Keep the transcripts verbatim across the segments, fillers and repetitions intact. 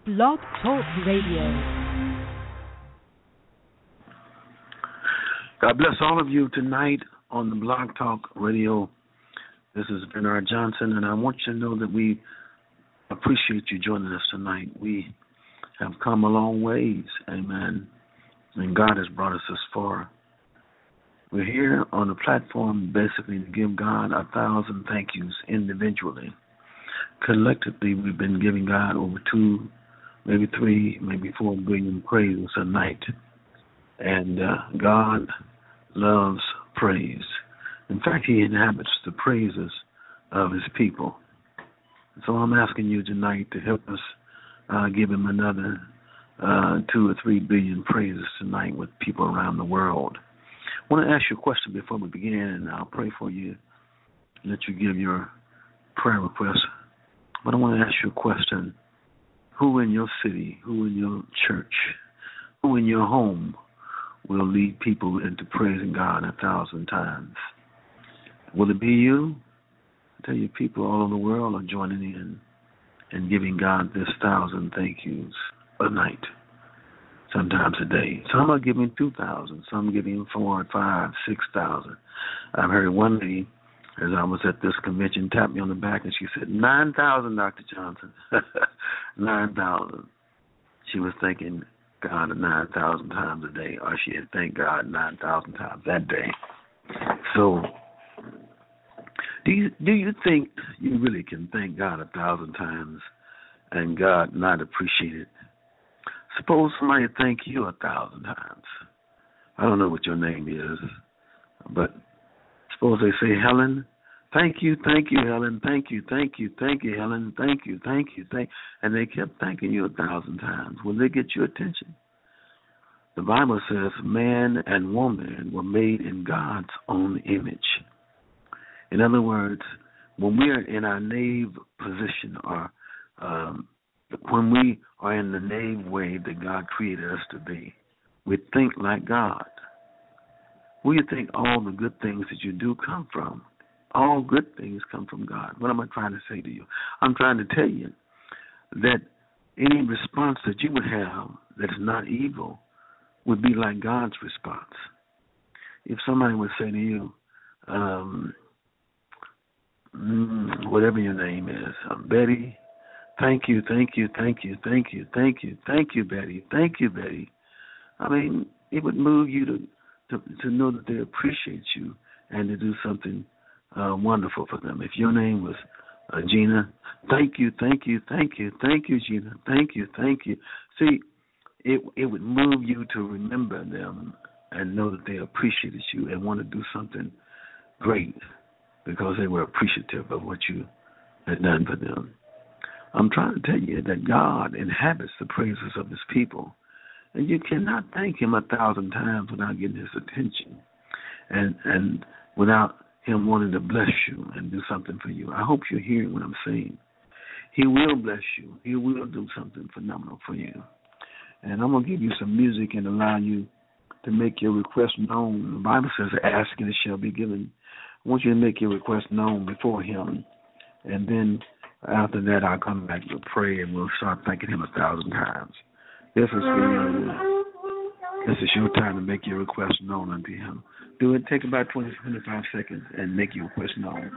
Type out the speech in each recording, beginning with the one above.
Blog Talk Radio. God bless all of you tonight on the Blog Talk Radio. This is Bernard Johnson, and I want you to know that we appreciate you joining us tonight. We have come a long ways, amen, and God has brought us this far. We're here on the platform basically to give God a thousand thank yous individually. Collectively, we've been giving God over two, maybe three, maybe four billion praises a night. And uh, God loves praise. In fact, he inhabits the praises of his people. So I'm asking you tonight to help us uh, give him another uh, two or three billion praises tonight with people around the world. I want to ask you a question before we begin, and I'll pray for you, let you give your prayer request. But I want to ask you a question. Who in your city, who in your church, who in your home will lead people into praising God a thousand times? Will it be you? I tell you, people all over the world are joining in and giving God this thousand thank yous a night, sometimes a day. Some are giving two thousand, some are giving four, five, six thousand. I've heard one lady, as I was at this convention, tap me on the back and she said, nine thousand, Doctor Johnson. nine thousand. She was thanking God nine thousand times a day, or she had thanked God nine thousand times that day. So, do you do you think you really can thank God a thousand times and God not appreciate it? Suppose somebody thank you a thousand times. I don't know what your name is, but suppose they say, Helen, thank you, thank you, Helen, thank you, thank you, thank you, Helen, thank you, thank you, thank, and they kept thanking you a thousand times. Will they get your attention? The Bible says man and woman were made in God's own image. In other words, when we are in our nave position, or um, when we are in the nave way that God created us to be, we think like God. Where you think all the good things that you do come from? All good things come from God. What am I trying to say to you? I'm trying to tell you that any response that you would have that is not evil would be like God's response. If somebody would say to you, um, mm, whatever your name is, um, Betty, thank you, thank you, thank you, thank you, thank you, thank you, Betty, thank you, Betty. I mean, it would move you to, to, to know that they appreciate you and to do something uh, wonderful for them. If your name was uh, Gina, thank you, thank you, thank you, thank you, Gina, thank you, thank you. See, it it would move you to remember them and know that they appreciated you and want to do something great because they were appreciative of what you had done for them. I'm trying to tell you that God inhabits the praises of his people, and you cannot thank him a thousand times without getting his attention and and without him wanting to bless you and do something for you. I hope you're hearing what I'm saying. He will bless you. He will do something phenomenal for you. And I'm going to give you some music and allow you to make your request known. The Bible says, ask and it shall be given. I want you to make your request known before him. And then after that, I'll come back to pray and we'll start thanking him a thousand times. This is for you. This is your time to make your request known unto him. Do it. Take about twenty, twenty-five seconds and make your request known.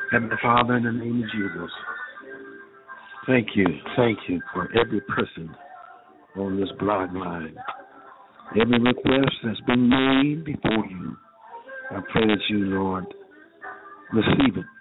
Heavenly Father, in the name of Jesus, thank you, thank you for every person on this blog line. Every request that's been made before you, I pray that you, Lord, receive it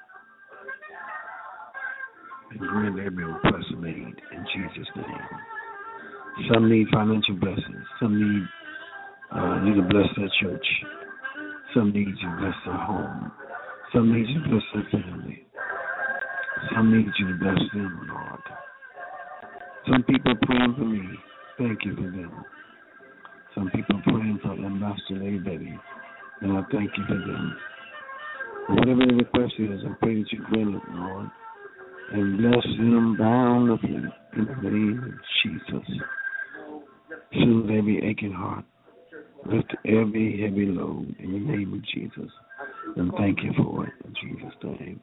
and grant every request made in Jesus' name. Some need financial blessings. Some need uh, you to bless their church. Some need you to bless their home. Some need you to bless their family. Some need you to bless them, Lord. Some people are praying for me. Thank you for them. Some people are praying for Ambassador Lady Betty, and I thank you for them. Whatever the request is, I pray that you grant it, Lord, and bless them bountifully in the name of Jesus. Soothe every aching heart. Lift every heavy load in the name of Jesus. And thank you for it in Jesus' name.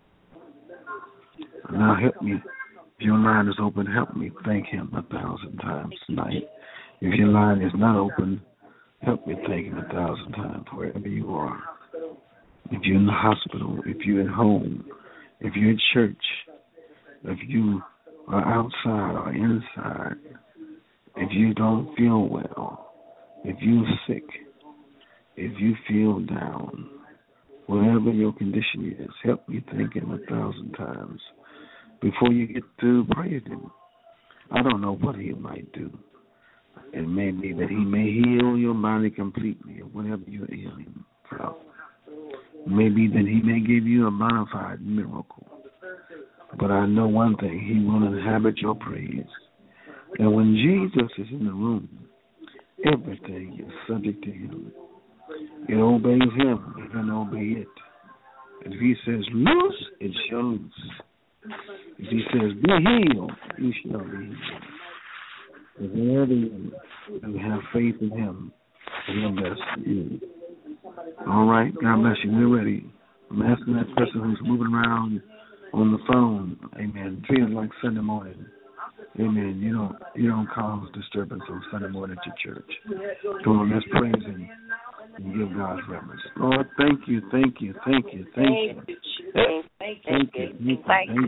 Now help me. If your line is open, help me thank him a thousand times tonight. If your line is not open, help me thank him a thousand times wherever you are. If you're in the hospital, if you're at home, if you're at church, if you are outside or inside, if you don't feel well, if you're sick, if you feel down, whatever your condition is, help me thank him a thousand times before you get through praying him. I don't know what he might do. It may be that he may heal your body completely or whatever you're ailing from. Maybe that he may give you a bona fide miracle. But I know one thing, he will inhabit your praise. And when Jesus is in the room, everything is subject to him. It obeys him, it can obey it. If he says loose, it shall loose. If he says be healed, you shall be healed. If wherever you have faith in him, he'll bless you. All right, God bless you. We're ready. I'm asking that person who's moving around on the phone, amen, it feels like Sunday morning. Amen. You don't you don't cause disturbance on Sunday morning at your church. Come on, let's praise him and give God's reverence. Lord, thank you, thank you, thank you, thank you. Thank you, thank you, thank you, thank you.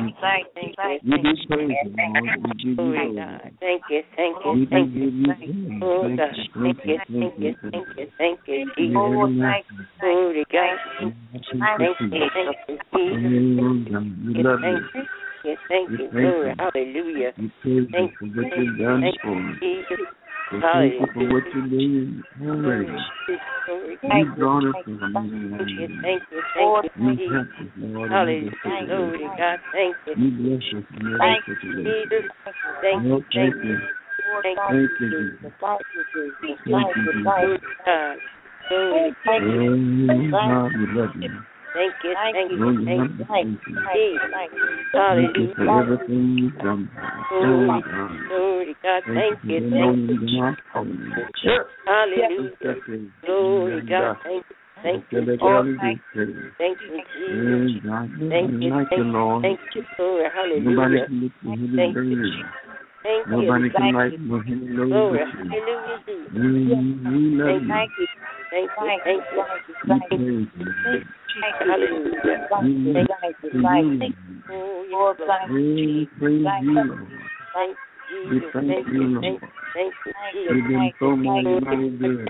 We do praise you, Lord. We give you glory. Thank you, thank you, We thank give you. you praise. Oh Thank gosh, you, thank you, thank you, thank you, thank you, Jesus. Oh, Glory to God. Thank you, thank you, Jesus. we love you. Yes, thank you, glory, hallelujah. We praise you Thank for you, what thank you've you, done thank for you, us. Jesus. We thank you for what you're doing already. You brought us from the Thank you, morning. thank you, thank You you, helped us, Lord. hallelujah. Glory to God, thank you. You bless us in every Thank you, situation. Jesus. Thank you, Lord, thank thank you. you. Thank Thank you, you, Jesus. Jesus. Thank you, Jesus. Glory to God. Glory to God. Oh, God, we love you. Thank you, thank you, Lord, thank God, you. thank you. Jesus. Thank you Hallelujah. for everything you've done. Glory, Oh, God. glory to God. Thank Thank you you, for thank knowing you. God. Hallelujah. Glory to God. Thank you. Thank you. Oh, thank you. Thank you, Jesus. Thank you. Like Thank you, Lord. Thank you, glory. Nobody Hallelujah. can look for him Thank and you. burn. Thank you. Nobody can Thank like you. for him and Glory. know Hallelujah. Jesus. We love you. Thank you. Thank you. Thank you. We praise you. Hallelujah. We Thank praise you. you. Oh, yes, Lord. We praise you, Lord. Thank We you. thank Thank you, you. Lord. Thank you. Thank you. You've been so mighty, mighty good.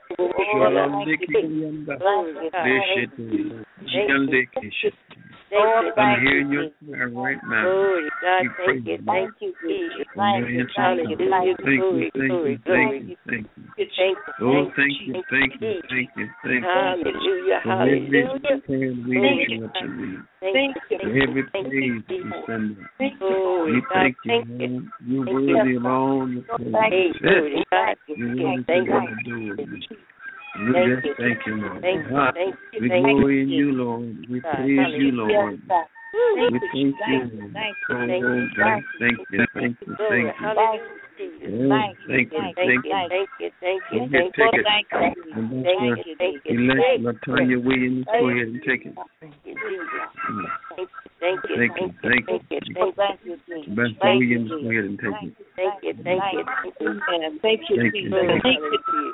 I'm hearing your prayer right now. Glory, God, We thank you, praise thank you, Jesus. Thank you, Hallelujah, thank you, glory, thank glory, you, thank glory. you, thank you. Thank you, Oh, thank thank you, you, thank you, thank you, thank you. Hallelujah, For every hallelujah. prayer we Glory issue to up to God. thee. Thank you, For thank every you, thank praise you, we Jesus. send up. Glory, We God, thank you, thank you. Lord. You're Thank worthy you. of all the praise. Hey, glory to God. You're worthy Thank to you. be adored. We Thank just you. thank you, Lord. Thank you, Ah, thank you, we thank glory in you. you, Lord. We God, praise you, hallelujah. Lord. We thank you, Lord. Thank Oh, you. God, thank you, thank you, Glory, thank you. hallelujah. Jesus. Yeah, thank you, Thank thank you, you. thank you, thank you, Go ahead, thank take you, it. thank you, And that's thank uh, you, thank you, elect thank Latonya Williams. Go ahead and take it. you, Jesus. Mm. Thank you, Thank you, thank you. thank you, thank you, Beth thank Williams, you, go ahead and take it. thank you, thank you, thank you, Thank you, Glory, thank you. hallelujah.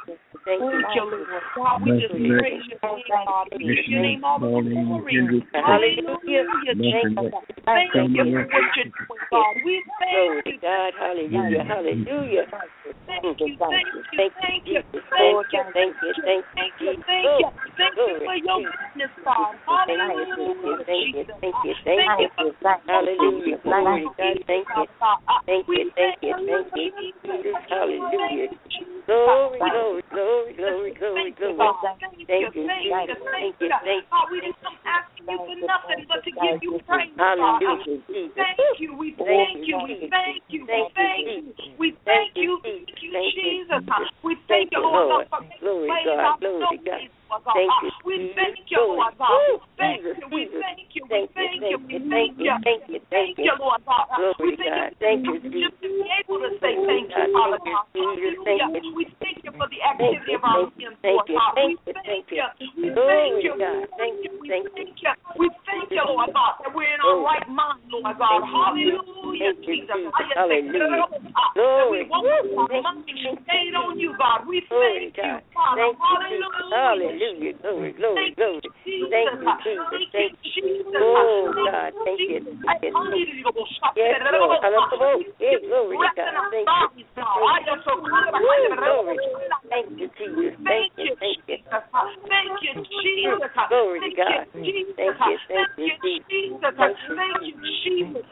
Thank you, Lord. God, we just praise your name, God. We give your name all the glory. Hallelujah. Thank you for what you're doing, God. We thank you, God. Hallelujah. Hallelujah. Thank you, thank you, thank you, thank you, thank you, thank you, thank you, thank you for your goodness, God. Hallelujah. Thank you, thank you, thank you. Hallelujah. Glory, God. Thank you, thank you, thank you, thank you. Hallelujah. Glory, glory, glory, glory, glory, glory. Thank you, Jesus. Thank you, thank you. We didn't come asking you for nothing but to give you praise. Hallelujah. Thank you. We thank you. We thank you. We thank you. We thank you. Thank you, Jesus. We thank you, Lord, for glory, playing God, our glory, God. Thank you. We thank you, Lord God. Thank you. We thank you. We thank you. We thank you. Thank you. Thank you, Lord God. Glory, We thank God. you. Thank you, Just to be able to say thank you, Father God. Hallelujah. We thank you for the activity of our limbs, Lord God. We thank you. We thank you. Thank you. We thank you. We thank you, Lord God, that we're in our right mind, Lord God. Hallelujah, Jesus. Hallelujah. Glory. We want our mind stayed on you, God. We thank you, Father. Hallelujah. Hallelujah. Glory, glory, glory. Thank you, Jesus. Thank you. Oh, God. Thank you. Thank you. Yes, Lord. Hallelujah. Hey, glory to God. Thank you. Glory. Thank you, Jesus. Thank you. Thank you. Thank you, Jesus. Glory to God. Thank you. Thank you, Jesus. Thank you, Jesus.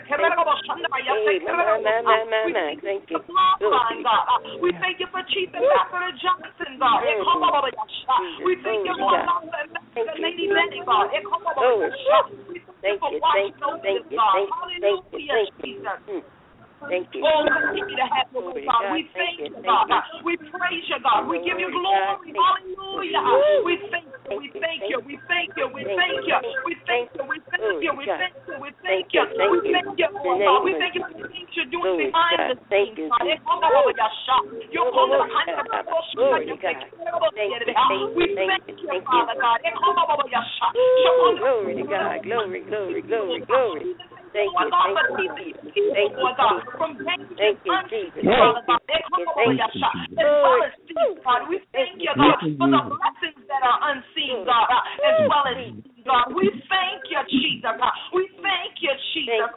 Hey, my, my, my, my, my. Thank you. We thank you for Chief Ambassador Johnson, God. We thank you, Lord God, for Lady Betty, God. We thank you for watching over us, God. Hallelujah, Jesus. Thank you. Oh, continue to have your way, God. We thank you, God. We praise you, God. We give you glory. Hallelujah. We thank you. We thank you. We thank you. We thank you. We thank you. We thank you. We thank you. We thank you. We thank you, Lord God. We thank you for the things you're doing behind the scenes, God. You're calling behind the Glory to God. We thank you, Father God. Glory to God. Glory, glory, glory, glory. Thank you, thank you, Jesus. Thank you, Jesus. From Thank you, Jesus. Father God. Thank you, As well as seen, God. We thank you, God, for the blessings that are unseen, God, as well as seen, God. We thank you, Jesus. We thank you, Jesus.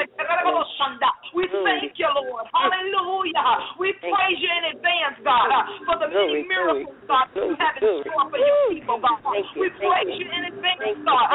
We thank you, Lord. Hallelujah. We praise you in advance, God, for the many miracles, God, you have in store for your people, God. We praise you in advance, God.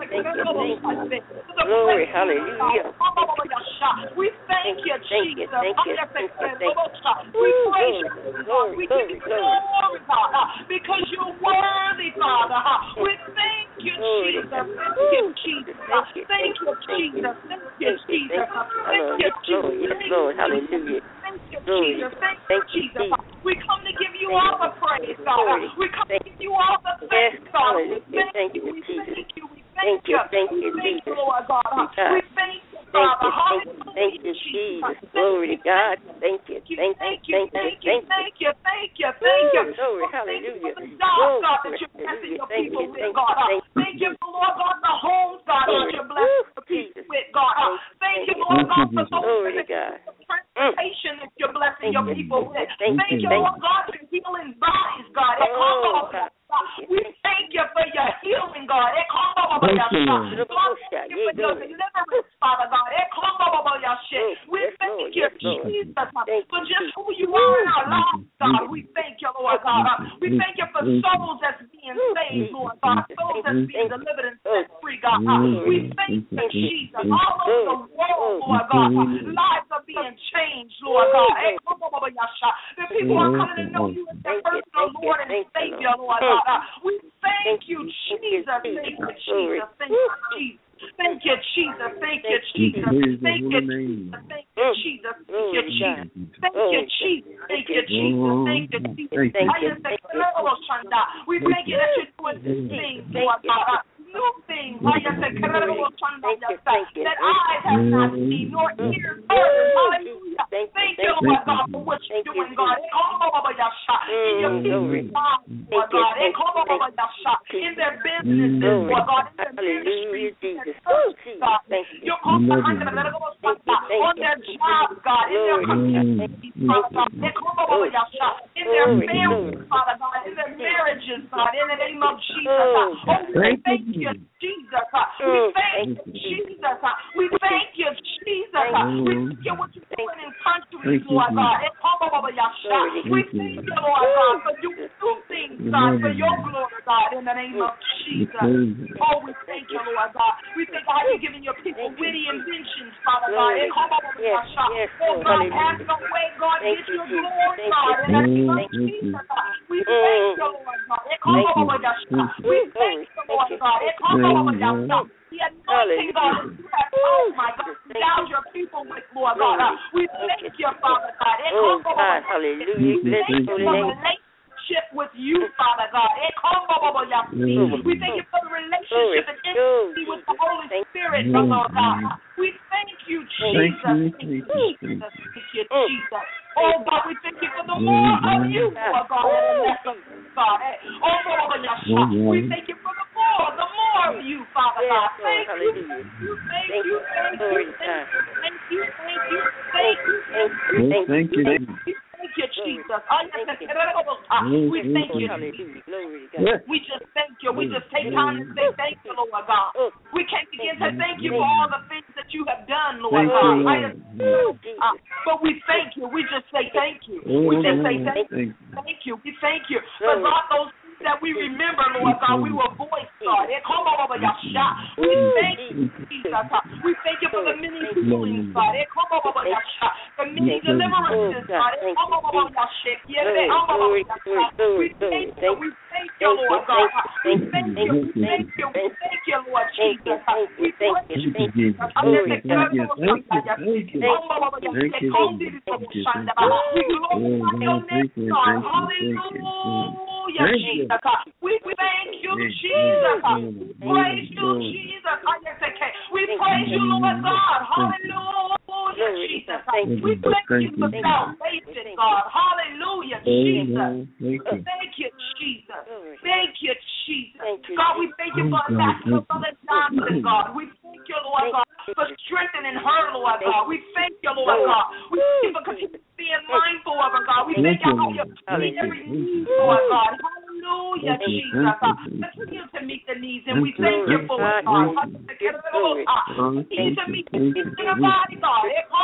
Glory, hallelujah. We thank you, Jesus. Thank you, thank you, thank you. We praise you, God. We give you glory, God, because you're worthy, Father. We thank you, Jesus. Thank you, Jesus. Thank you, Jesus. Thank you, Jesus. Thank you, Jesus. Yes, Lord, hallelujah. Thank you, Jesus. Thank you, Jesus. We come to give you all the praise, God. We come to give you all the thanks, God. We thank you. We thank you. We thank you. Thank you, thank you, Lord God. We thank you, Thank Father. you, thank you, Jesus. Glory to God. Thank you, thank you, thank you, thank you, thank you, thank you. Glory, hallelujah. Thank you for the jobs, God, that you're blessing your people with, God. Thank you for, Lord God, the homes, God, that you're blessing your people with, God. Thank you, Lord God, for Glory to God. transportation that you're blessing your people with. Thank Thank you, Lord God, for healing bodies, God. Oh, God. We thank you for your healing, God. Thank you, Lord. Thank you for your deliverance, Father God. We thank you, Jesus, for just who you are in our lives, God. We thank you, Lord God. We thank you for souls that's being saved, Lord God. Souls that's being delivered and set free, God. We thank you, Jesus. All over the world, Lord God, lives are being changed, Lord God. The people are coming to know you as their personal Lord and Savior, Lord God. We thank you, Jesus. Thank you, Jesus. Thank you, Jesus. Thank you, Jesus. Thank you, Jesus. Thank you, Jesus. Thank you, Jesus. Thank you, Jesus. Thank you, Jesus. Thank you, Jesus. Thank you, Jesus. We thank you that you're doing this thing, Lord God. New things that eyes have not seen, nor ears heard. Hallelujah. Thank you, Lord God, for what you're doing, God. In your people's lives, Lord God. In their businesses, Lord God. In their ministries. God. You're calling behind the on their jobs, God, in their communities, Father God, in their families, Father God, in their marriages, God, in the name of Jesus. Oh, we thank you, Jesus. We thank you, Jesus. We thank you, Jesus. We thank you what you're doing in countries, Lord God. We thank you, Lord God, for you do things, God, for your glory, God, in the name of Jesus. Oh, we thank you, Lord God. We thank God you're giving your people witty inventions, Father God. Oh, God, have no way, God, get your glory, God, in the name of Jesus. We thank you, Lord God. We thank you, Lord God. The anointing, God, that you have, oh my God, endowed your people with, Lord God. We thank you, Father God. Oh, God, hallelujah. We thank you for the relationship with you, Father God. We thank you for the relationship and intimacy with the Holy Spirit, Lord God. We thank you, Jesus. Thank you, Jesus. Thank you, Jesus. Oh, God, we thank you for the more of you, Lord God. God. Oh, Lord, we thank you for the more, the more of you, Father God. Thank you, thank you, thank you, thank you, thank you, thank you, thank you, thank you, thank you, thank you. Thank you, Jesus. We thank you. We just thank you. We just take time to say thank you, Lord God. We can't begin to thank you for all the things that you have done, Lord God. But we thank you. We just say thank you. We just say thank you. Thank you. We thank you for God, those that we remember, Lord God, we will voice, God. We thank you, Jesus. We thank you for the many healings, God. The many deliverances, God. We thank you. We thank you, Lord God. We thank you. We thank you. We thank you, Lord Jesus. We thank you, Jesus. We glorify your name, God. Hallelujah, Jesus. We thank you, Jesus. We praise you, Jesus. We praise you, Lord God. Hallelujah, Jesus. We thank you for salvation, God. Hallelujah, Jesus. Thank you, Jesus. Thank you, Jesus. God, we thank you for Ambassador Mother Johnson, God. We thank you, Lord God, for strengthening her, Lord God. We thank you, Lord God. We thank you for continuing being mindful of her, God. We thank you for your every need, Lord God. Hallelujah, Jesus. Continue to meet the needs, and we thank you for it, God. Continue to meet the needs in our body, God.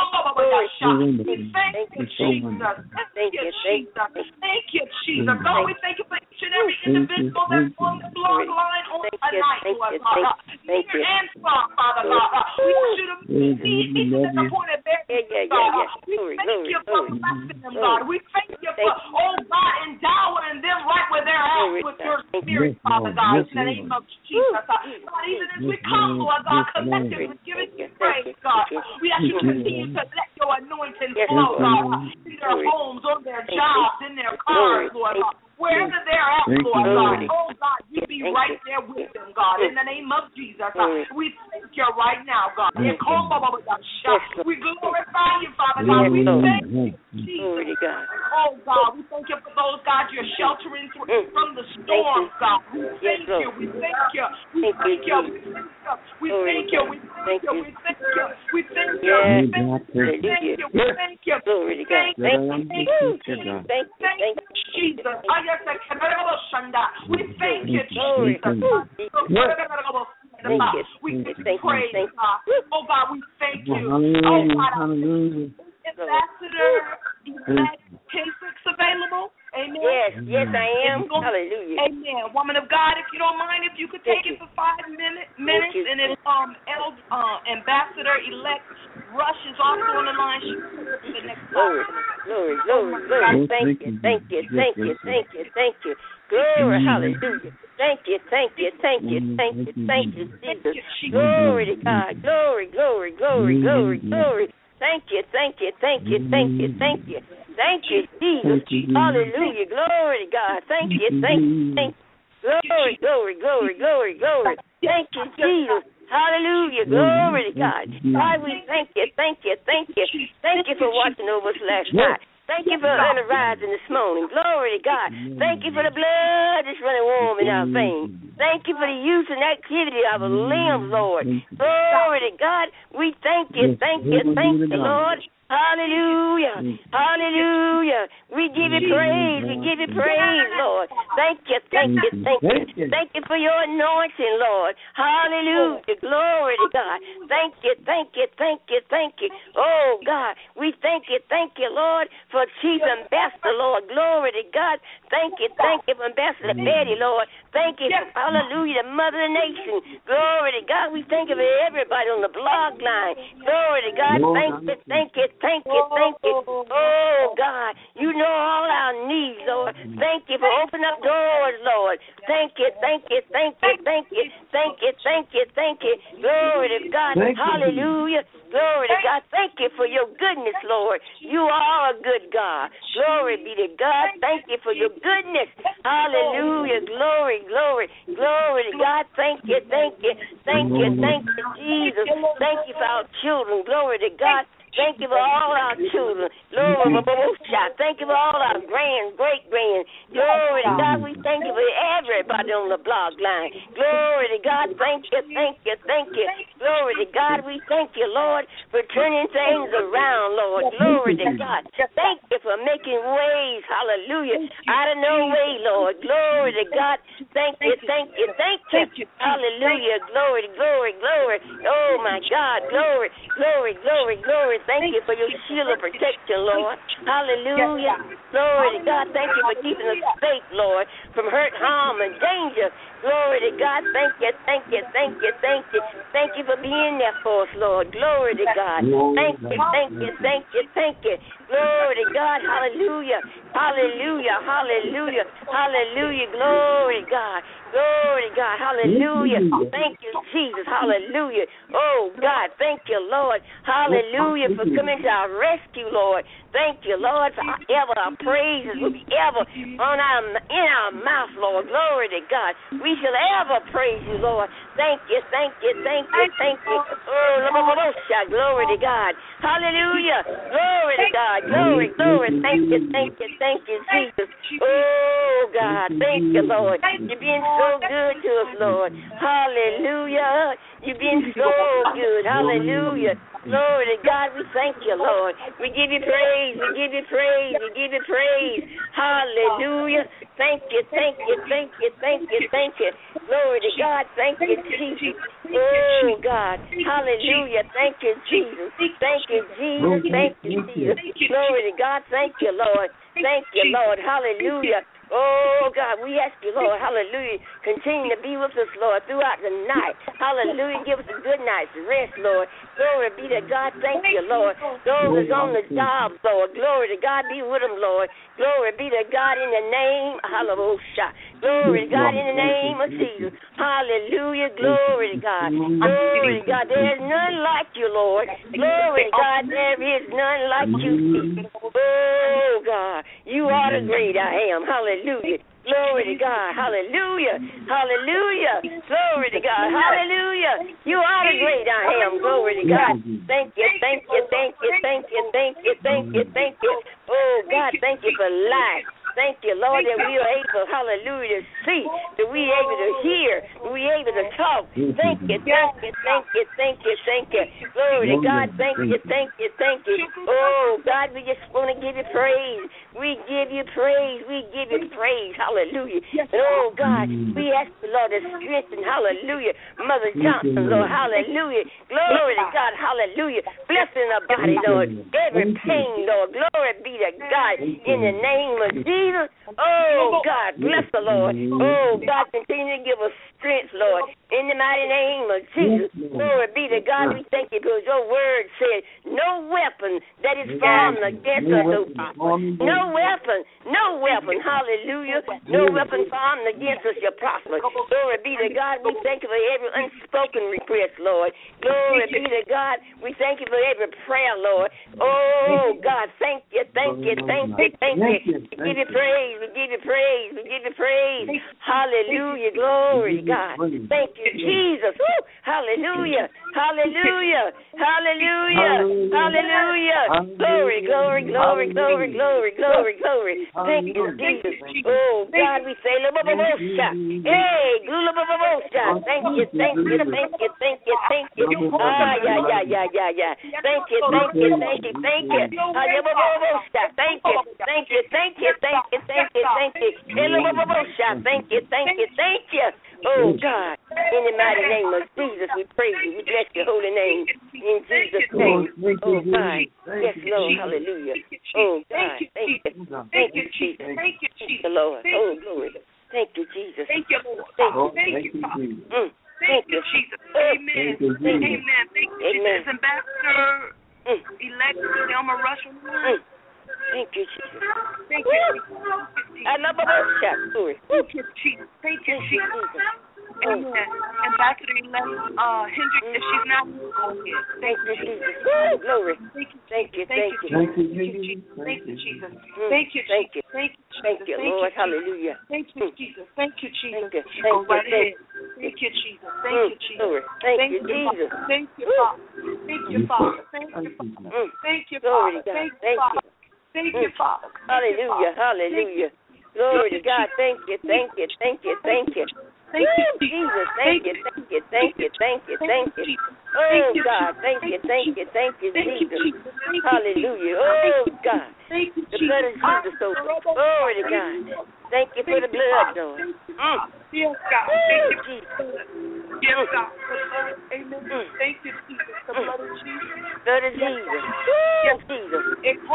We thank you, Jesus. Thank you, Jesus. Thank you, Jesus. God, we thank you for each and every individual that's on the blood line on tonight, Lord God. Near and far, Father God. We want you to meet each and every point of their needs, God. We thank you for blessing them, God. We thank you for, oh God, endowing them right where they're at with your spirit, Father God, in the name of Jesus. God, even as we come, Lord God, collectively giving you praise, God, we ask you to continue to let your anointing flow, God, in their homes, on their jobs, in their cars, Lord God. Wherever they're at, Lord God, oh God, you be right there with them, God, in the name of Jesus. We thank you right now, God. We glorify you, Father God. We thank you, Jesus. Oh God, we thank you for those, God, you're sheltering from the storms, God. We thank you. We thank you. We thank you. We thank you. We thank you. We thank you. We thank you. We thank you. We thank you. We thank you. Thank you. Thank you, Jesus. We thank you, Jesus. We give you praise, God. Oh, God, we thank you. Oh, God, Ambassador Elect Kendricks available? Amen. Yes, yes, I am. Hallelujah. Amen. Woman of God, if you don't mind, if you could take it for five minutes, minutes, and then um, El, uh, Ambassador Elect Rush is also on the line. She to the next glory, glory, glory, glory. Thank you, thank you, thank you, thank you, thank you. Glory, hallelujah. Thank you, thank you, thank you, thank you, thank you, Jesus. Glory to God. Glory, glory, glory, glory, glory. Thank you, thank you, thank you, thank you, thank you. Thank you, Jesus. Hallelujah. Glory to God. Thank you, thank you, thank you. Glory, glory, glory, glory, glory. Thank you, Jesus. Hallelujah. Glory to God. God, we thank you, thank you, thank you. Thank you for watching over us last night. Thank you for early rising this morning. Glory to God. Thank you for the blood that's running warm in our veins. Thank you for the use and activity of our limbs, Lord. Glory to God. We thank you, thank you, thank you, Lord. Hallelujah. Hallelujah. We give you praise. We give you praise, Lord. Thank you, thank you, thank you. Thank you for your anointing, Lord. Hallelujah. Glory to God. Thank you, thank you, thank you, thank you. Oh, God, we thank you, thank you, Lord, for Chief Ambassador, Lord. Glory to God. Thank you, thank you for Ambassador Betty, Lord. Thank you for, hallelujah, the Mother of the Nation. Glory to God. We thank you for everybody on the blog line. Glory to God. Thank you, thank you, thank you, thank you. Oh, God, you know all our needs, Lord. Thank you for opening up doors, Lord. Thank you, thank you, thank you, thank you, thank you, thank you, thank you. Glory to God. Hallelujah. Glory to God. Thank you for your goodness, Lord. You are a good God. Glory be to God. Thank you for your goodness. Hallelujah. Glory, glory, glory to God. Thank you, thank you, thank you, thank you, Jesus. Thank you for our children. Glory to God. Thank you for all our children. Lord, thank you for all our grand, great grand. Glory to God. We thank you for everybody on the blog line. Glory to God. Thank you, thank you, thank you. Glory to God. We thank you, Lord, for turning things around, Lord. Glory to God. Thank you for making ways. Hallelujah. Out of no way, Lord. Glory to God. Thank you, thank you, thank you. Hallelujah. Glory, glory, glory. Oh, my God. Glory, glory, glory, glory. Thank you for your shield of protection, Lord. Hallelujah. Glory to God. Thank you for keeping us safe, Lord, from hurt, harm, and danger. Glory to God. Thank you, thank you, thank you, thank you. Thank you for being there for us, Lord. Glory to God. Thank you, thank you, thank you, thank you. Glory to God. Hallelujah. Hallelujah. Hallelujah. Hallelujah. Glory to God. Glory to God. Hallelujah. Thank you, Jesus. Hallelujah. Oh, God. Thank you, Lord. Hallelujah for coming to our rescue, Lord. Thank you, Lord, for ever our praises will be ever on our in our mouth, Lord. Glory to God. We shall ever praise you, Lord. Thank you, thank you, thank you, thank you. Oh, glory to God. Hallelujah. Glory to God. Glory, glory. Thank you, thank you, thank you, Jesus. Oh, God. Thank you, Lord. You've been so good to us, Lord. Hallelujah. You've been so good. Hallelujah. Glory to God, we thank you, Lord. We give you praise, we give you praise, we give you praise. Hallelujah. Thank you, thank you, thank you, thank you, thank you. Glory to God, thank you, Jesus. Oh, God. Hallelujah. Thank you, Jesus. Thank you, Jesus. Thank you, Jesus. Glory to God, thank you, Lord. Thank you, Lord. Hallelujah. Oh, God, we ask you, Lord, hallelujah, continue to be with us, Lord, throughout the night. Hallelujah, give us a good night's rest, Lord. Glory be to God, thank you, Lord. Those that's on the job, Lord, glory to God, be with them, Lord. Glory be to God in the name, hallelujah. Glory to God in the name of Jesus. Hallelujah, glory to God. Glory to God, there is none like you, Lord. Glory to God, there is none like you. Oh, God, you are the great I am. Hallelujah. Glory to God. Hallelujah. Hallelujah. Glory to God. Hallelujah. You are the great I am. Glory to God. Thank you, thank you, thank you, thank you, thank you, thank you, thank you. Oh, God, thank you for life. Thank you, Lord, that we are able, hallelujah, to see, that we are able to hear, that we are able to talk. Thank you, thank you, thank you, thank you, thank you. Glory to God, thank you, thank you, thank you. Oh, God, we just want to give you praise. We give you praise. We give you praise. Hallelujah. And oh, God, we ask the Lord to strengthen, hallelujah, Mother Johnson, Lord, hallelujah. Glory to God, hallelujah. Blessing her body, Lord. Every pain, Lord. Glory be to God in the name of Jesus. Jesus. Oh, God, bless the Lord. Oh, God, continue to give us strength, Lord, in the mighty name of Jesus. Glory be to God. We thank you because your word said, no weapon that is formed against us, no no weapon, no weapon, hallelujah, no weapon formed against us shall prosper. Glory be to God. We thank you for every unspoken request, Lord. Glory be to God. We thank you for every prayer, Lord. Oh, God, thank you, thank you, thank you, thank you. We give you praise, we give you praise, we give you praise. Hallelujah, glory to God. Thank you, Jesus. Woo. Hallelujah, hallelujah, hallelujah, hallelujah. Glory, glory, glory, glory, glory, glory, glory. Thank you, Jesus. Oh, God, we say, hey, thank you, thank you, thank you, thank you, thank you. Ah, yeah, yeah, yeah, yeah, yeah. Thank you, thank you, thank you, thank you. Thank you, thank you, thank you, thank you, thank you, thank you. Thank you, thank you, thank you. Oh, God, in the mighty name of Jesus, we praise you. We bless your holy name. In Jesus' name. Oh, God. Yes, Lord. Hallelujah. Oh, God. Thank you. Thank you, Jesus. Thank you, Lord. Oh, glory. Thank you, Jesus. Thank you, Lord. Thank you, Father. Mm. Thank you, Jesus. Amen. Amen. Thank you, Jesus. Ambassador elect Selma Russell. Thank you, Jesus. Thank you, Jesus. I love about that story. Thank you, Jesus. Thank you, Jesus. Amen. Ambassador elect uh, Hendricks, if she's not, go ahead. Thank you, Jesus. Glory. Thank you, thank you. Thank you, Jesus. Thank you, Jesus. Thank you, thank you. Thank you, thank you, Lord. Hallelujah. Thank you, Jesus. Thank you, Jesus. Thank you, thank you, thank Thank you, Jesus. Thank you, Jesus. Thank you, Jesus. Thank you, Father. Thank you, Father. Thank you, Father. Thank you, Father. Thank you, Father. Thank you, Father. Hallelujah, hallelujah. Glory to God. Thank you, thank you, thank you, thank you. Thank you, Jesus. Thank you, thank you, thank you, thank you, thank you. Oh, God. Thank you, thank you, thank you, Jesus. Hallelujah. Oh, God. The blood of Jesus over. Glory to God. Thank you for the blood, Lord. Mm. Yes, God. Thank you, Jesus. Yes, God. Amen. Mm. Thank you, Jesus. The blood of Jesus. Blood of Jesus. Yes, Jesus.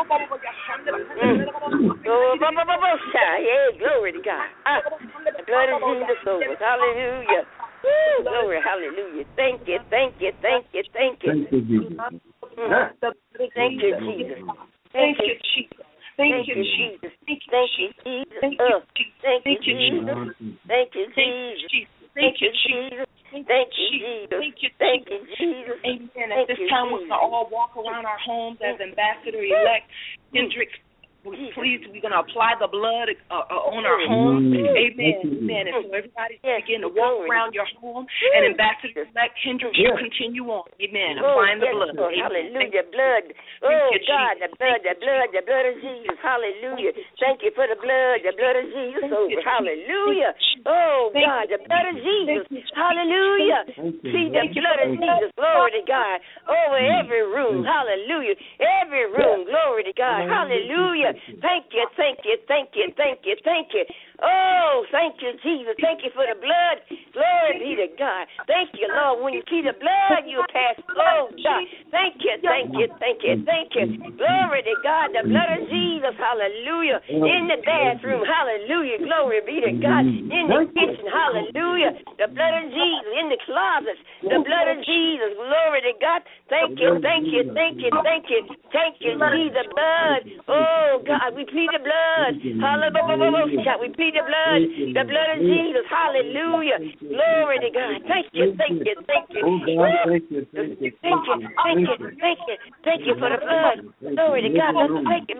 Oh, yeah, glory to God. Ah, the blood of Jesus over. Hallelujah. Woo, glory, hallelujah. Thank you, thank you, thank you, thank you. Thank you, Jesus. Mm. Thank you, Jesus. Thank you, Jesus. Thank you, Jesus. Thank you, Jesus. Thank you, Jesus. Thank you, Jesus. Thank you, Jesus. Thank you, Jesus. Thank you, Thank you, Jesus. Amen. At this time, we're going to all walk around our homes as ambassador-elect Hendricks. Please, we're going to apply the blood uh, uh, on our home. Amen. Amen. And so everybody begin to walk around your home. And Ambassador-elect Hendricks, you continue on. Amen. Applying the blood. Hallelujah. Blood. Oh, God, the blood, the blood, the blood of Jesus. Hallelujah. Thank you for the blood, the blood of Jesus over. Hallelujah. Oh, God, the blood of Jesus. Hallelujah. See the blood of Jesus. Glory to God. Over every room. Hallelujah. Every room. Glory to God. Hallelujah. Thank you, thank you, thank you, thank you, thank you. Oh, thank you, Jesus. Thank you for the blood. Glory be to God. Thank you, Lord. When you see the blood, you pass. Oh, God. Thank you, thank you, thank you, thank you. Glory to God. The blood of Jesus. Hallelujah. In the bathroom. Hallelujah. Glory be to God. In the kitchen. Hallelujah. The blood of Jesus. In the closets. The blood of Jesus. Glory to God. Thank you, thank you, thank you, thank you. Thank you, Jesus. Blood. Oh, God. We plead the blood. Hallelujah. We plead the blood, the blood of Jesus. Hallelujah. Glory to God. Thank you, thank you, thank you. Oh, God, thank you, thank you. Thank you, thank you, thank you. Thank you for the blood. Glory to God. Thank you.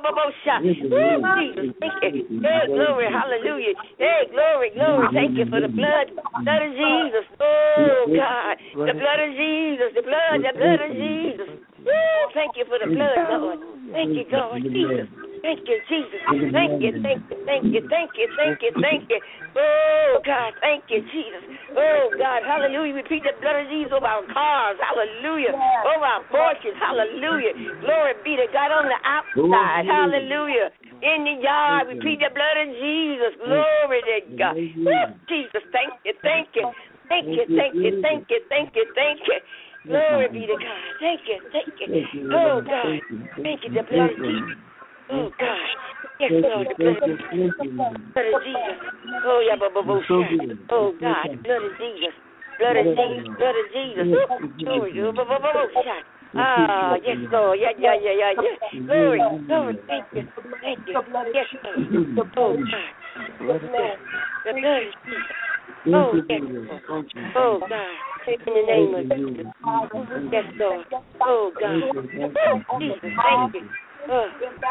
Oh, Jesus. Thank you. Hey, glory. Hallelujah. Hey, glory, glory. Thank you for the blood. Blood of Jesus. Oh, God. The blood of Jesus. The blood, the blood of Jesus. Woo, thank you for the blood, Lord. Thank you, God. Jesus. Thank you, Jesus. Thank you, thank you, thank you, thank you, thank you, thank you. Oh, God, thank you, Jesus. Oh, God, hallelujah. We plead the blood of Jesus over our cars. Hallelujah. Over our porches. Hallelujah. Glory be to God on the outside. Hallelujah. In the yard, we plead the blood of Jesus. Glory to God. Oh, Jesus, thank you, thank you. Thank you, thank you, thank you, thank you, thank you. Glory be to God. Thank you, thank you. Oh, God. Thank you, the blood of Jesus. Oh, God. Yes, Lord, the blood of Jesus. Blood of Jesus. Oh, yeah, but, but, but, oh, God, the blood of Jesus. Blood of Jesus. Blood of Jesus. Glory to God. Ah, yes, Lord. Yeah, yeah, yeah, yeah, yeah. Glory, glory. Thank you. Thank you. Yes, Lord. Oh, God. The blood. The blood is Jesus. Oh, yes, Lord. Oh, God. In the name of Jesus. Yes, Lord. Oh, God. Jesus, thank you. Oh.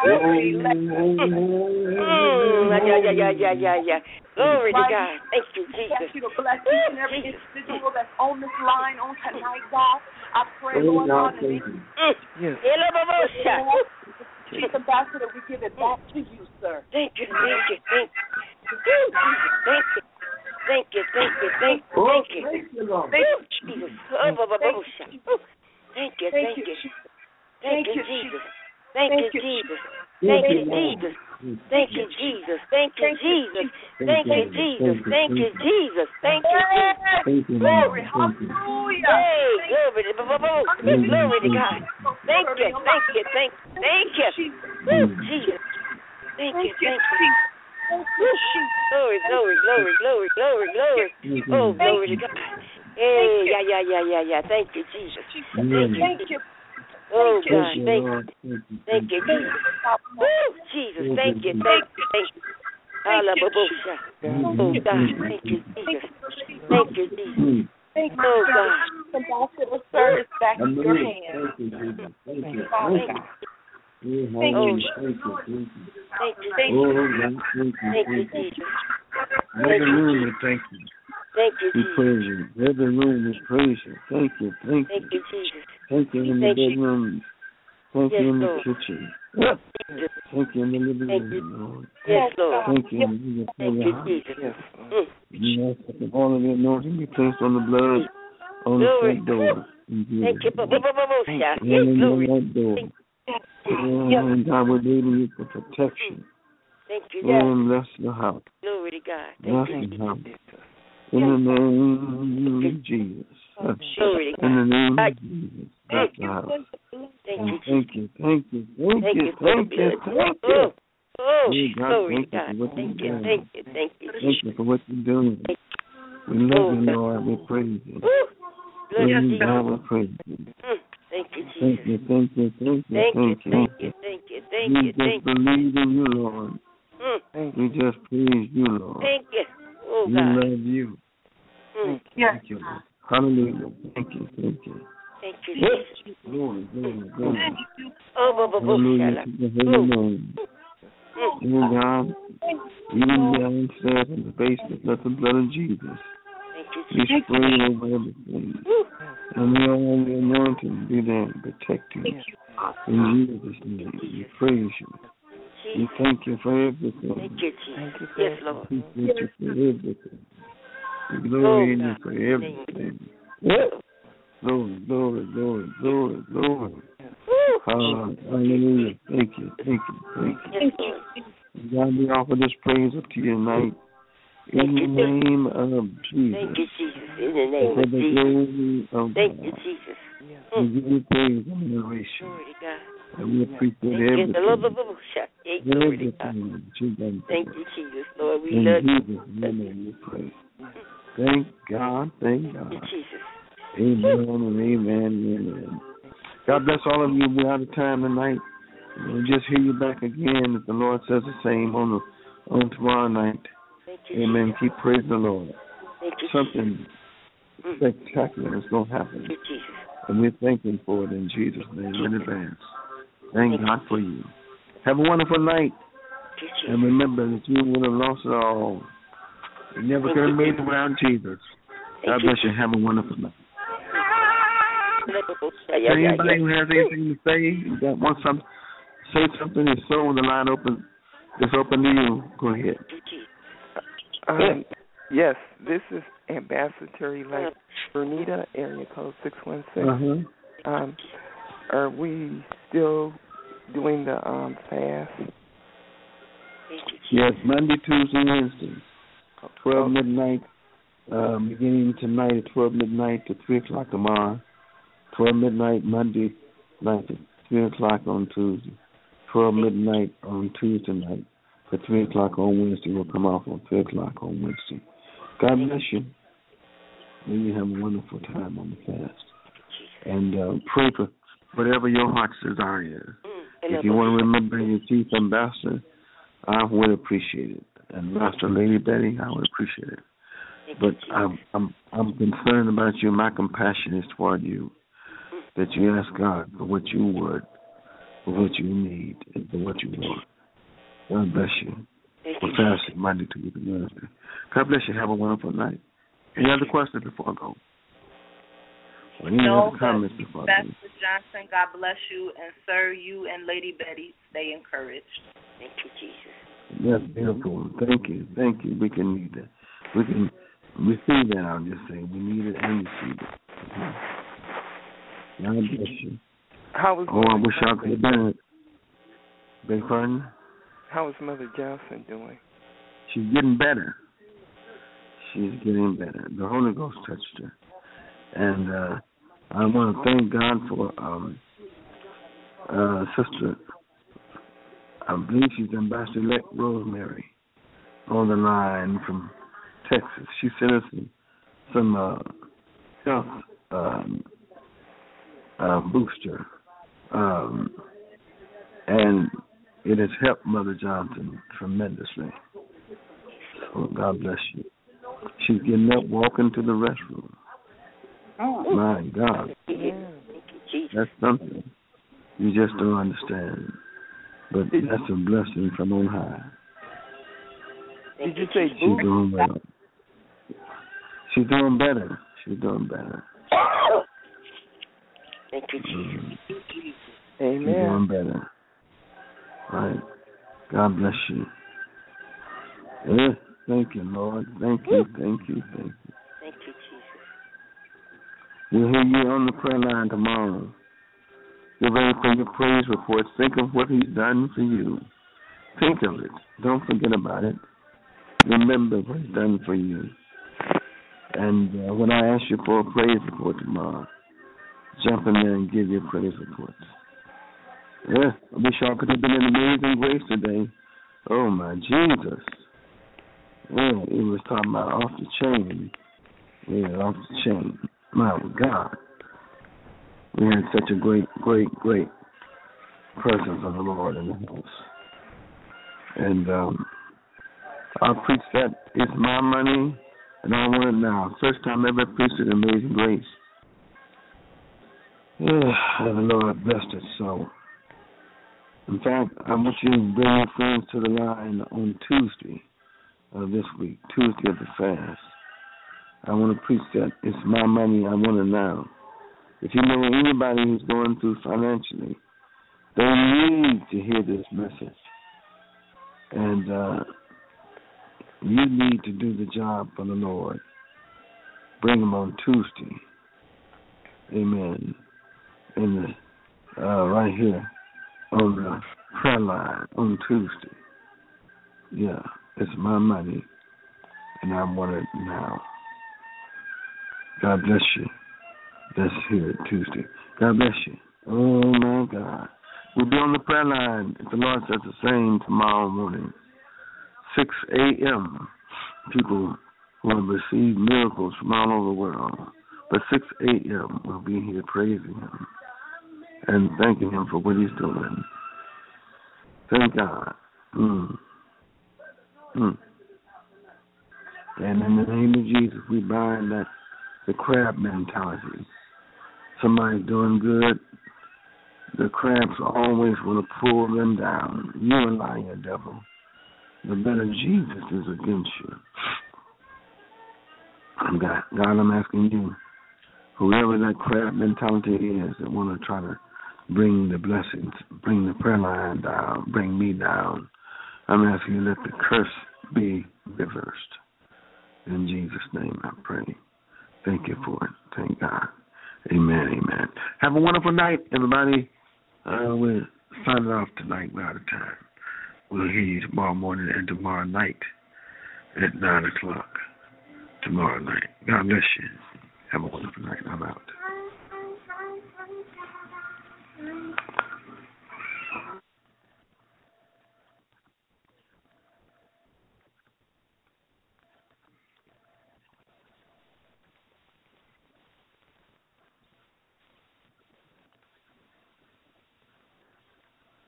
Mm, yeah, yeah, yeah, yeah, yeah, yeah. Glory to God. Thank you, Jesus. Thank you to bless each and every individual that's on this line on tonight, God. I pray, Lord God, in the name of Yes. Chief Ambassador, we give it back to you, sir. Thank you, thank you, thank you. Thank you. Thank you, thank you, thank you, thank you. Thank you, Lord. Thank you, Jesus. Thank you, thank you. Thank you, Jesus. Thank you, Jesus. Thank you, Jesus. Thank you, Jesus. Thank you, Jesus. Thank you, Jesus. Thank you, Jesus. Thank you, Jesus. Glory, hallelujah. Hey, glory to glory to God. Thank you, thank you, thank you, thank you. Jesus. Thank you, thank you. Glory, glory, glory, glory, glory, glory. Oh, glory to God. Hey, yeah, yeah, yeah, yeah, yeah. Thank you, Jesus. Thank you. Oh, God, thank you. Thank you, Jesus. Woo, Jesus, thank you, thank you, thank you. Hallelujah. Oh, God, thank you, Jesus. Thank you, Jesus. Thank you, oh, God. Ambassador, sir, it's back in your hands. Thank you, Jesus. Thank you. Thank you. Thank Oh, you. Thank you. thank you, Thank you. Oh, God, thank you. thank you, Jesus. Every room we thank you. Thank you, We Jesus. praise you. Every room we praise you. Thank you. Thank you. Thank you, Jesus. Thank you in the Thank you. bedroom. Thank Yes, you in the Lord. kitchen. Jesus. Thank you in the living Thank room, you. Lord. Yes, Lord. Thank you in the Thank your you, house. Jesus. Yes. Mm. You ask that all of the anointing be placed on the blood on the Glory. front door. Thank you. Thank Yes, you. glory. That door. Oh, God, we're needing you for protection. Thank you, And Jesus. bless the house. Glory to God. Bless Thank you, the house. In the name of Jesus. Glory to In the God. name of Jesus. Bless the house. Thank And you, thank you, thank you, thank Thank you, you for the thank you, blood. thank Oh, you. oh, Oh, God, glory to thank you God. for what Thank you're you, doing. thank you, thank you. Thank you for what you're doing. We love Oh, you, God. Lord. We praise you. Woo. Bless you, Oh, Jesus. God, we praise you. Mm. Thank you, Thank Jesus. you, thank you, thank you, Thank you, thank you. thank you, thank you, thank We you, just thank you. believe in you, Lord. Mm. We just praise you, Lord. Thank you. Oh, We God. love you. Mm. Thank you, Lord. Hallelujah. Thank you, thank you. Thank you, Jesus. Glory, glory, glory. Oh, bo- bo- bo- Hallelujah shala. to the holy name. Mm. Oh, God, even downstairs in the basement, let the blood of Jesus Thank you, be Jesus. sprayed over everything. Woo. And we all the anointing be there and protect you. In Jesus' name, we praise you. We Jesus. thank you for everything. Thank you, Jesus. Yes, Lord. We thank you for everything. We glory Oh, in you God. for everything. Glory, glory, glory, glory, glory. Woo. Hallelujah. Thank you, thank you, thank you. Yes, Lord. God, we offer this praise up to you tonight. In the name of Jesus. Thank you, Jesus. In the name For of the Jesus. glory of Thank God. you, Jesus. We Mm. give you praise and adoration. Glory to God. And we appreciate Thank you. everything. The love of the shot. Yeah, glory to God. Everything that you've done for Thank us. you, Jesus. Lord, we In love you. Jesus' name we pray. Thank God, thank Thank you, God. Jesus. Amen and amen and amen. God bless all of you. We're out of time tonight. We'll just hear you back again if the Lord says the same on the on tomorrow night. Thank you, Amen. Jesus. Keep praising the Lord. Thank you, Something Mm. spectacular is going to happen. Thank you, Jesus. And we're thanking for it in Jesus' name in advance. Thank Thank God for you. Have a wonderful night. Thank you, Jesus. And remember that you would have lost it all. You never Thank could have you. made it without Jesus. God Thank you. bless you. Have a wonderful night. Yeah, yeah, yeah, Anybody yeah. who has anything to say, that wants some, say something, is so on the line open. It's open to you. Go ahead. Um, yes, this is Ambassador Elect Bernita, area code six one six. Uh-huh. Um, are we still doing the um, fast? Yes, Monday, Tuesday, Wednesday, twelve midnight, um, beginning tonight at twelve midnight to three o'clock tomorrow. twelve midnight Monday night to three o'clock on Tuesday. twelve midnight on Tuesday night to three o'clock on Wednesday. We'll come off on three o'clock on Wednesday. God bless you. May you have a wonderful time on the fast. And uh, pray for whatever your heart's desire is. Mm. If you want to remember your chief ambassador, I would appreciate it. And Master Lady Betty, I would appreciate it. But I'm I'm I'm concerned about you. My compassion is toward you. That you ask God for what you would, for what you need, and for what you want. God bless you. We're fasting Monday to Wednesday. God bless you. Have a wonderful night. Any other questions before I go? Or any no, other comments before I go? Pastor Johnson, God bless you, and sir, you and Lady Betty, stay encouraged. Thank you, Jesus. That's beautiful. Thank you. Thank you. We can need that. We can receive that. I'll just say we need it and receive it. God bless you. How was oh, I wish I could have done it. Beg pardon? How is Mother Johnson doing? She's getting better. She's getting better. The Holy Ghost touched her. And uh, I want to thank God for um, uh, Sister, I believe she's Ambassador-elect Rosemary, on the line from Texas. She sent us some, some uh, health um, uh, booster. Um, and it has helped Mother Johnson tremendously. So God bless you. She's getting up, walking to the restroom. Oh. My God. That's something you just don't understand. But that's a blessing from on high. Did you say she's doing well? She's doing better. She's doing better. Thank you, Jesus. Mm. Amen. She's doing better. Right. God bless you. Yeah. Thank you, Lord. Thank you, thank you, thank you. Thank you, Jesus. We'll hear you on the prayer line tomorrow. Get ready for your praise reports. Think of what he's done for you. Think of it. Don't forget about it. Remember what he's done for you. And uh, when I ask you for a praise report tomorrow, jump in there and give your praise reports. Yeah, I wish I could have been an amazing grace today. Oh, my Jesus. Yeah, he was talking about off the chain. Yeah, off the chain. My God. We had such a great, great, great presence of the Lord in the house. And um, I preached that it's my money and I want it now. First time I ever preached it, Amazing Grace. Yeah, and the Lord blessed it so. In fact, I want you to bring your friends to the line on Tuesday of this week, Tuesday of the fast. I want to preach that it's my money, I want it now. If you know anybody who's going through financially, they need to hear this message. And uh, you need to do the job for the Lord. Bring them on Tuesday. Amen. In the, uh, right here on the prayer line on Tuesday. Yeah, it's my money, and I want it now. God bless you. That's here Tuesday. God bless you. Oh, my God. We'll be on the prayer line, if the Lord says the same, tomorrow morning, six a.m. People who have received miracles from all over the world. But six a.m. we'll be here praising Him and thanking Him for what He's doing. Thank God. Mm. Mm. And in the name of Jesus, we bind that the crab mentality. Somebody's doing good, the crabs always want to pull them down. You a liar, devil. The blood of Jesus is against you. God, God, I'm asking you, whoever that crab mentality is that want to try to bring the blessings, bring the prayer line down, bring me down, I'm asking you, let the curse be reversed. In Jesus' name I pray. Thank you for it. Thank God. Amen, amen. Have a wonderful night, everybody. Uh, we're signing off tonight. We're out of time. We'll hear you tomorrow morning and tomorrow night at nine o'clock tomorrow night. God bless you. Have a wonderful night. I'm out.